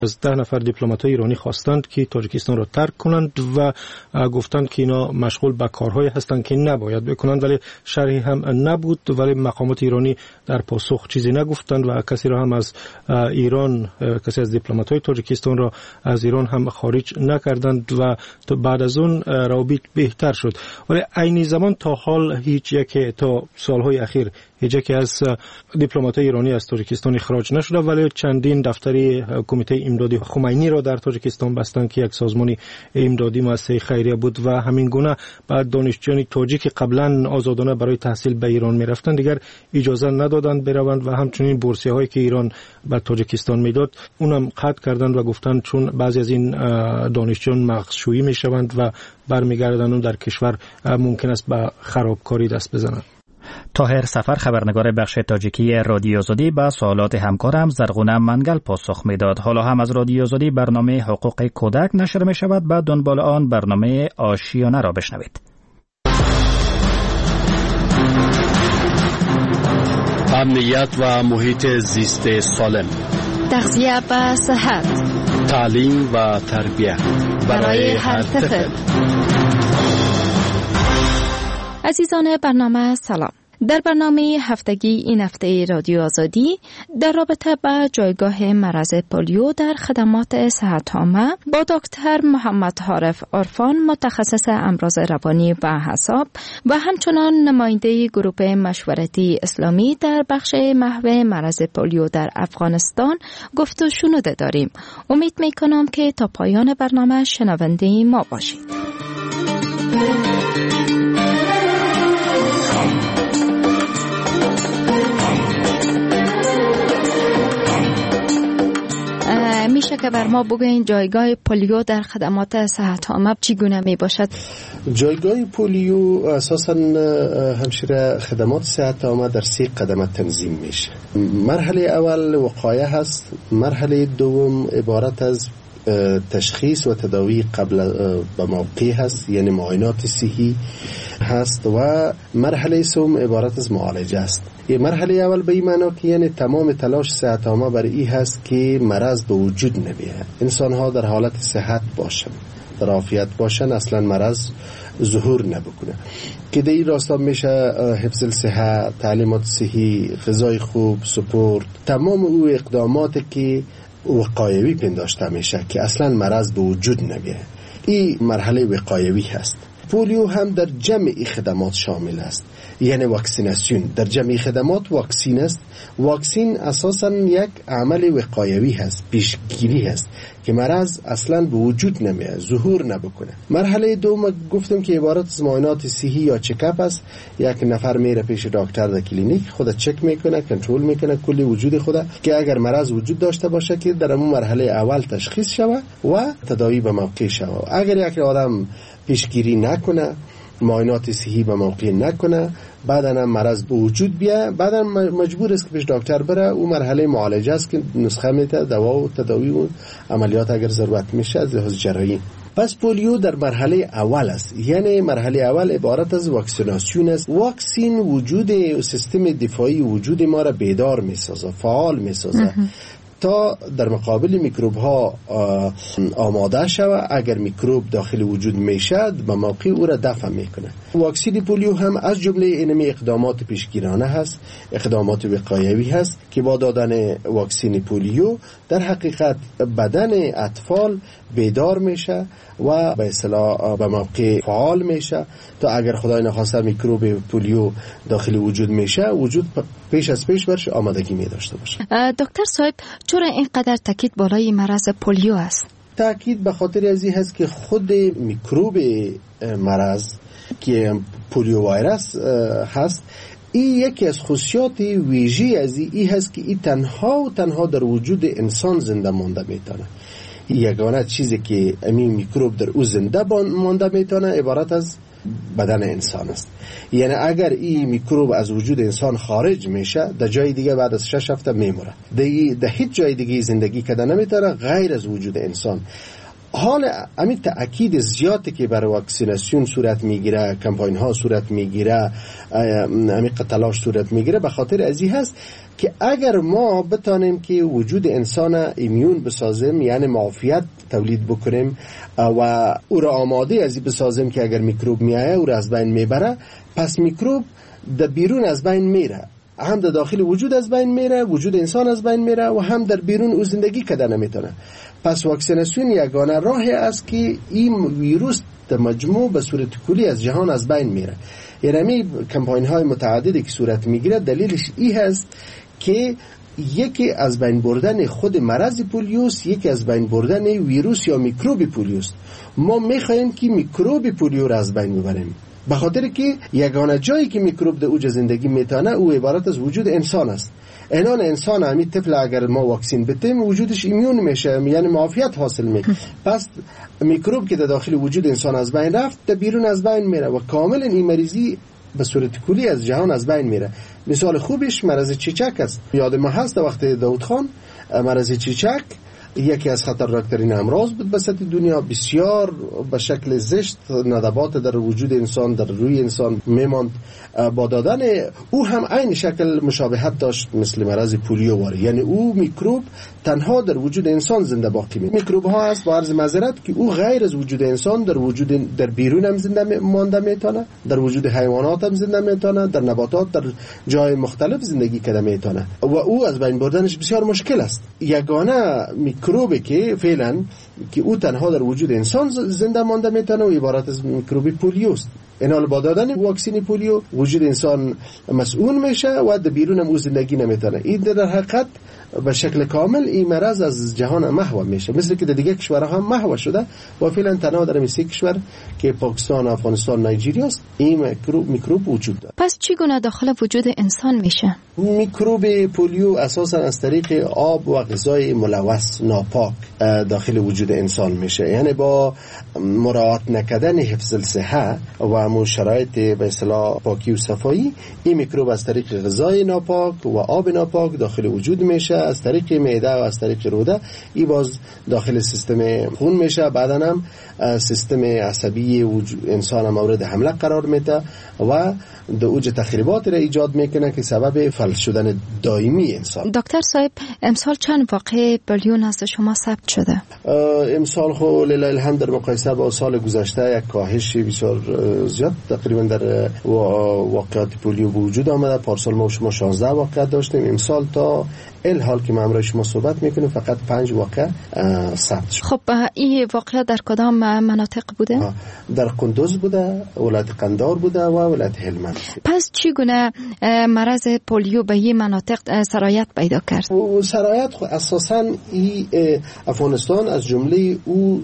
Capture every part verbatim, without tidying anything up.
از ده نفر دیپلمات‌های ایرانی خواستند که تاجیکستان را ترک کنند و گفتند که اینا مشغول به کارهایی هستند که نباید بکنند، ولی شرحی هم نبود. ولی مقامات ایرانی در پاسخ چیزی نگفتند و کسی را هم از ایران، کسی از دیپلمات‌های تاجیکستان را از ایران هم خارج نکردند و بعد از اون روابط بهتر شد. ولی عین زمان تا حال هیچ یک تا سالهای اخیر هیچ یک از دیپلمات‌های ایرانی از تاجیکستان اخراج نشده، ولی چندین دفتری کمیته امدادی خمینی را در تاجیکستان بستند که یک سازمان امدادی مؤسسه خیریه بود و همین گونه بعد دانشجویان تاجیک قبلا آزادانه برای تحصیل به ایران می‌رفتند دیگر اجازه ندادند بروند و همچنین بورسیه‌هایی که ایران به تاجیکستان میداد اونم قطع کردند و گفتند چون بعضی از این دانشجویان مغزشویی میشوند و برمیگردند و در کشور ممکن است به خرابکاری دست بزنند. طاهر سفر، خبرنگار بخش تاجیکی رادیو آزادی، به سوالات همکارم زرغونه منگل پاسخ میداد. حالا هم از رادیو آزادی برنامه حقوق کودک نشر می شود. بعد دنبال آن برنامه آشیانه را بشنوید. امنیت و محیط زیست سالم، تغذیه و صحت، تعلیم و تربیت برای هر طفل. عزیزان برنامه سلام. در برنامه هفتگی این هفته رادیو آزادی در رابطه با جایگاه مرض پولیو در خدمات صحت عامه با دکتر محمد عارف عرفان، متخصص امراض روانی و اعصاب و همچنان نماینده گروه مشورتی اسلامی در بخش محو مرض پولیو در افغانستان گفت و شنوده داریم. امید میکنم که تا پایان برنامه شنونده ما باشید. میشه که بر ما بگوین جایگاه پولیو در خدمات صحت عامه چگونه می باشد؟ جایگاه پولیو اساساً همشیره خدمات صحت عامه در سه قدم تنظیم میشه. مرحله اول وقایه هست، مرحله دوم عبارت از تشخیص و تداوی قبل به موقع هست، یعنی معاینات صحی هست، و مرحله سوم عبارت از معالجه است. یه مرحله اول به این معنی که یعنی تمام تلاش صحت عامه برای این هست که مرض به وجود نمیاد، انسان ها در حالت صحت باشن، در عافیت باشن، اصلا مرض ظهور نبکنه. که در این راستا میشه حفظ صحت، تعلیمات صحی، غذای خوب، سپورت، تمام او اقداماتی که وقایوی پنداشته میشه که اصلا مرض به وجود نمیاد. این مرحله وقایوی هست. پولیو هم در جمع خدمات شامل است، یعنی واکسیناسیون در جمع خدمات واکسین است. واکسین اساساً یک عمل وقایوی هست، پیشگیری هست که مرض اصلا به وجود نمیاد، ظهور نبکنه. مرحله دوم گفتم که عبارت از معاینات صحی یا چکاپ است. یک نفر میره پیش دکتر در کلینیک، خود چک میکنه، کنترل میکنه کل وجود خود که اگر مرض وجود داشته باشه که در اون مرحله اول تشخیص شود و تداوی به موقع شود. اگر یک آدم پیشگیری نکنه، معاینات صحی به موقع نکنه، بعداً هم مرض به وجود بیاد، بعداً مجبور است که پیش دکتر بره. اون مرحله معالجه است که نسخه میده، دوا و تداوی و عملیات اگر ضرورت میشه از لحاظ جراحی. پس پولیو در مرحله اول است، یعنی مرحله اول عبارت از واکسیناسیون است. واکسین وجود سیستم دفاعی وجود ما را بیدار میسازه، فعال میسازه تا در مقابل میکروب ها آماده شود. اگر میکروب داخل وجود میشد به موقع او را دفع میکنه. واکسین پولیو هم از جمله اینمی اقدامات پیشگیرانه هست، اقدامات وقایوی هست که با دادن واکسین پولیو در حقیقت بدن اطفال بیدار میشه و به اصطلاح به موقع فعال میشه تا اگر خدای نخواسته میکروب پولیو داخل وجود میشه، وجود پیش از پیش برش آمادگی می داشته باشه. دکتر صاحب، چرا اینقدر تاکید بالای مرض پولیو است؟ تاکید به خاطر از این هست که خود میکروب مرض که پولیو ویروس هست، این یکی از خصوصیات ویژه از این هست که این تنها و تنها در وجود انسان زنده مانده میتونه. یگانه چیزی که این میکروب در او زنده مانده میتونه عبارت از بدن انسان است. یعنی اگر این میکروب از وجود انسان خارج میشه، در جای دیگه بعد از شش هفته میموره. در هیچ جای دیگه زندگی کردن نمیتونه غیر از وجود انسان. حال همین تأکید زیادی که برای واکسیناسیون صورت میگیره، کمپاین ها صورت میگیره، همین تلاش صورت میگیره، به خاطر ازی هست که اگر ما بتانیم که وجود انسان ایمیون بسازیم، یعنی معافیت تولید بکنیم و او را آماده ازی بسازیم که اگر میکروب میایه او را از بین میبره، پس میکروب در بیرون از بین میره، هم در داخل وجود از بین میره، وجود انسان از بین میره و هم در بیرون او زندگی کده نمیتونه. پس واکسیناسیون یگانه راهی است که این ویروس در مجموع به صورت کلی از جهان از بین میره. یعنی کمپاین های متعددی که صورت میگیره دلیلش این هست که یکی از بین بردن خود مرض پولیوست، یکی از بین بردن ویروس یا میکروب پولیوست. ما میخوایم که میکروب پولیو را از بین ببریم، به خاطر که یگانه جایی که میکروب در اوج زندگی میتونه او عبارت از وجود انسان است. اینان انسان همین طفل اگر ما واکسین بتیم وجودش ایمیون میشه، یعنی معافیت حاصل میکنه. پس میکروب که در داخل وجود انسان از بین رفت در بیرون از بین میره و کاملا این مریضی به صورت کلی از جهان از بین میره. مثال خوبش مرض چیچک است. یاد ما هست وقت داود خان مرض چیچک یکی از خطرناکترین امراض بود به سطح دنیا، بسیار به شکل زشت ندبات در وجود انسان در روی انسان میماند. با دادن او هم عین شکل مشابهت داشت مثل مرض پولیو واره، یعنی او میکروب تنها در وجود انسان زنده باقی میماند. میکروب ها هست با عرض معذرت که او غیر از وجود انسان در وجود در بیرون هم زنده مانده میتونه، در وجود حیوانات هم زنده میتونه، در نباتات در جای مختلف زندگی کرده میتونه و او از بین بردنش بسیار مشکل است. یگانه میکروبی که فعلا که او تنها در وجود انسان زنده مانده میتونه و عبارت از میکروب پولیوست. این حال با دادن واکسین پولیو وجود انسان مسئول میشه و در بیرون هم او زندگی نمیتونه. این در حقیقت به شکل کامل این مرض از جهان محو میشه، مثل که در دیگه کشورها هم محو شده و فعلا تنها در سه کشور که پاکستان، افغانستان، نایجیریا است این میکروب میکروب وجود داره. پس چگونه داخل وجود انسان میشه؟ میکروب پولیو اساسا از طریق آب و غذای ملوث ناپاک داخل وجود انسان میشه، یعنی با مراعات نکردن حفظ الصحه و همون شرایط به اصطلاح پاکی و صفایی، این میکروب از طریق غذای ناپاک و آب ناپاک داخل وجود میشه، از طریق معده و از طریق روده ای باز داخل سیستم خون میشه، بعداً هم سیستم عصبی انسان مورد حمله قرار میده و در اوج تخریبات را ایجاد میکنه که سبب فلج شدن دائمی انسان. دکتر صاحب امسال چند واقع پولیو نزد شما ثبت شده؟ امسال خو لله الحمد در مقایسه با سال گذشته یک کاهش بسیار زیاد تقریبا در واقعات پولیو وجود آمده. پارسال ما شما شانزده واقعات داشتیم، امسال تا الحال که ما امروز شما صحبت میکنیم فقط پنج واقع ثبت شد. خب این واقعه در کدام مناطق بوده؟ در قندوز بوده، ولایت قندهار بوده و ولایت هلمند. پس چگونه مرض پولیو به این مناطق سرایت پیدا کرد؟ سرایت اساساً این افغانستان از جمله او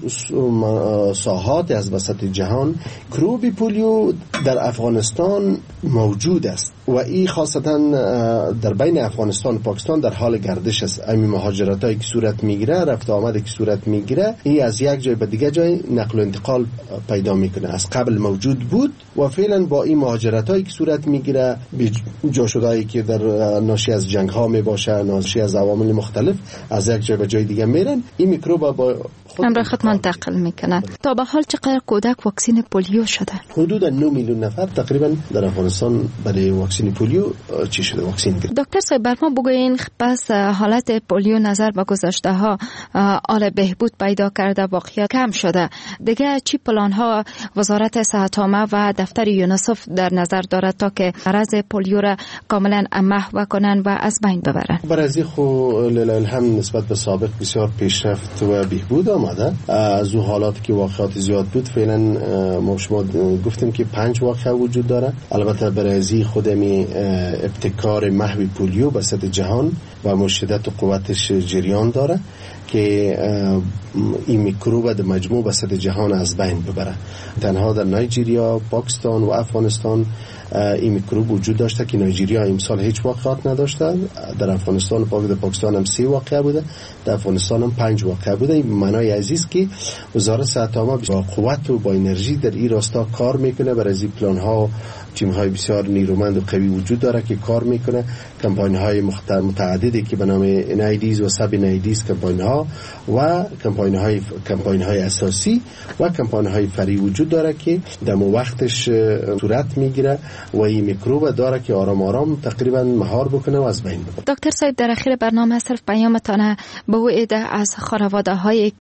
ساحات از وسط جهان کروب پولیو در افغانستان موجود است و این خاصتا در بین افغانستان و پاکستان در حال گردش است. این مهاجرتایی که صورت میگیره، رفت آمدی که صورت میگیره، این از یک جای به دیگه جای نقل و انتقال پیدا میکنه. از قبل موجود بود و فعلا با این مهاجرتایی که صورت میگیره، جا شدهایی که در ناشی از جنگ ها میباشه، ناشی از عوامل مختلف از یک جای به جای دیگه میرن، این میکروب با امرا خود منتقل میکنن. تا به حال چقدر کودک واکسین پولیو شده؟ حدود نه میلیون نفر تقریبا در افغانستان برای واکسین پولیو چی شده واکسین گرفت. دکتر صاحب بر ما بگوین پس حالت پولیو نظر به گذشته ها آل بهبود پیدا کرده، واقعیت کم شده، دیگه چی پلان ها وزارت صحت عامه و دفتر یونیسف در نظر دارد تا که مرض پولیو را کاملا محو کنن و از بین ببرن؟ برای خو لله الحمد نسبت به سابق بسیار پیشرفت و بهبود آمده. از اون حالاتی که واقعات زیاد بود فعلا ما شما گفتیم که پنج واقعه وجود داره. البته برای خودمی ابتکار محو پولیو به سطح جهان و مشدت و قوتش جریان داره که این میکروب در مجموع به سطح جهان از بین ببره. تنها در نایجیریا، پاکستان و افغانستان این میکروب وجود داشته که نایجریا امسال هیچ واقعات نداشته. در افغانستان و پاکستان هم سه واقعه بوده، در افغانستان هم پنج واقعه بوده. این معنای عزیز که وزارت صحت عامه با قوت و با انرژی در این راستا کار میکنه. برای از این پلان ها تیم های بسیار نیرومند و قوی وجود داره که کار میکنه. کمپاین های متعددی که به نام انایدیز و سب انایدیز کمپاین ها و کمپاین های کمپاین های اساسی و کمپاین های فری وجود داره که در وقتش صورت میگیره و این میکروب داره که آرام آرام تقریبا مهار بکنه و از بین ببره. دکتر صاحب، در اخیر برنامه صرف پیامتان به او عده از خانواده هایی